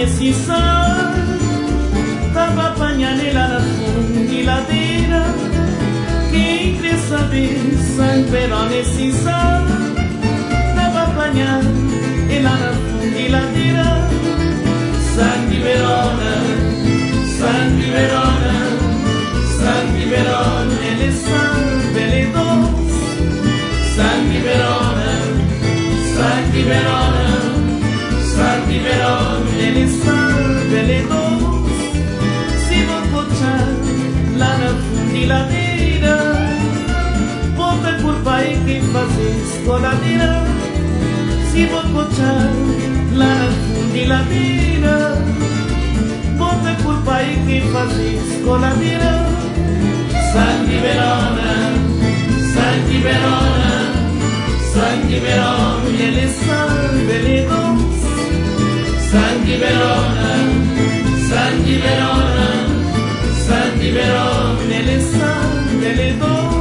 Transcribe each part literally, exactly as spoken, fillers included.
nesse sal, tava apanhando lá na fundiladeira. Quem quer saber, San Pero nesse sal, tava apanhando lá na fundiladeira. Sangue Verona, Sangue Verona, Sangue Verona, ele sangue, ele doce. Sangue Verona, Sangue Verona, Sangue Verona, ele sangue, ele doce. Se vou cochar lá na fundiladeira, bota culpa aí quem faz escoladeira. Se vou cochar lá na fundiladeira, bota culpa aí quem faz escoladeira. Sangue Verona, Sangue Verona, Sangue Verona, ele sangue, ele doce. Sangue Verona, Sangue Verona, Sangue Verona, ele sangue, ele doce.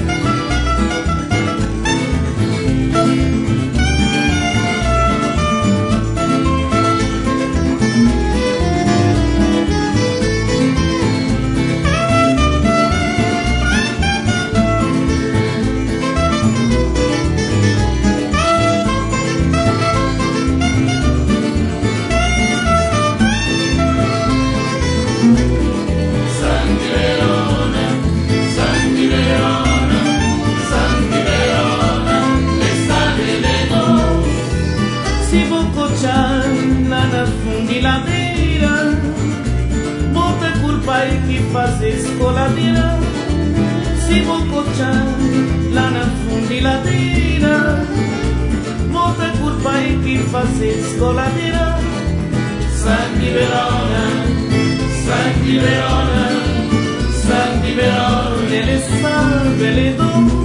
Fundiladeira, bota culpa aí que faz escoladeira. Se vou cochar lá na fundiladeira, bota culpa aí que faz escoladeira. Sangue Verona, Sangue Verona, Sangue Verona, ele sabe, ele doce.